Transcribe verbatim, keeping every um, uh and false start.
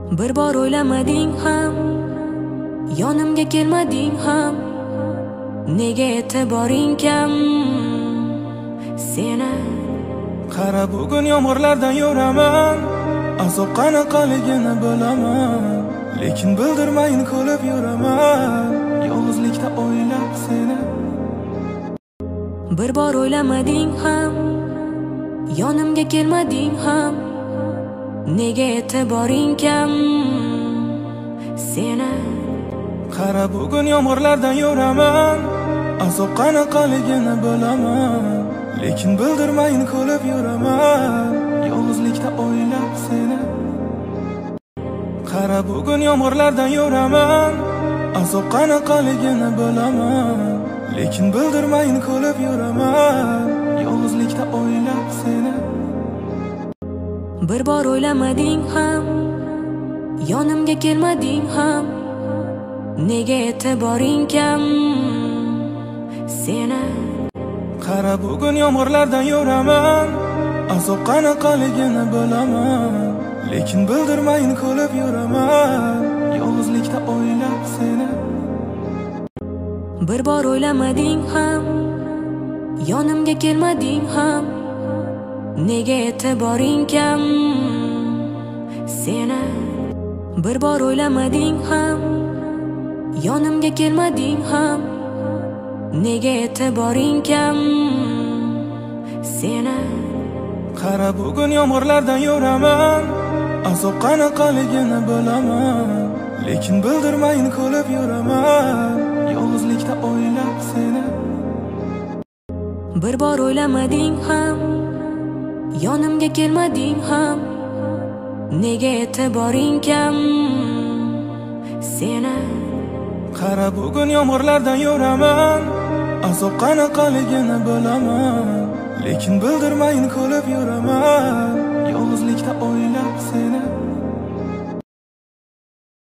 Bir bor o'ylamading ham, yonimga kelmading ham, nega e'tiboring kam seni? Qara bugun yomg'irlardan yuraman, azob qanaqaligini bilaman, lekin bildirmayin kulib yuraman, yolg'izlikda o'ylab seni. Bir bor o'ylamading ham, yonimga kelmading ham, nega e'tiboring kam seni? Qara bugun yomg'irlardan yuraman, azob qanaqaligini bilaman, lekin bildirmayin kulib yuraman, yolg'izlikda o'ylab seni. Qara bugun yomg'irlardan yuraman, azob qanaqaligini bilaman, lekin bildirmayin kulib yuraman, yolg'izlikda o'ylab seni. Bir bor o'ylamading ham, yonimga kelmading ham, nega e'tiboring kam seni? Qara bugun yomg'irlardan yuraman, azob qanaqaligini bilaman, lekin bildirmayin kulib yuraman, yolg'izlikda o'ylab seni. Bir bor o'ylamading ham, yonimga kelmading ham, nega e'tiboring kam seni? Bir bor o'ylamading ham, yonimga kelmading ham, nega e'tiboring kam seni? Qara bugun yomg'irlardan yuraman, azob qanaqaligini bilaman, lekin bildirmayin kulib yuraman, yolg'izlikda o'ylab seni. Bir bor o'ylamading ham, yonimga kelmading ham, nega e'tiboring kam seni? Qara bugun yomg'irlardan yuraman, azob qanaqaligini bilaman, lekin bildirmayin kulib yuraman,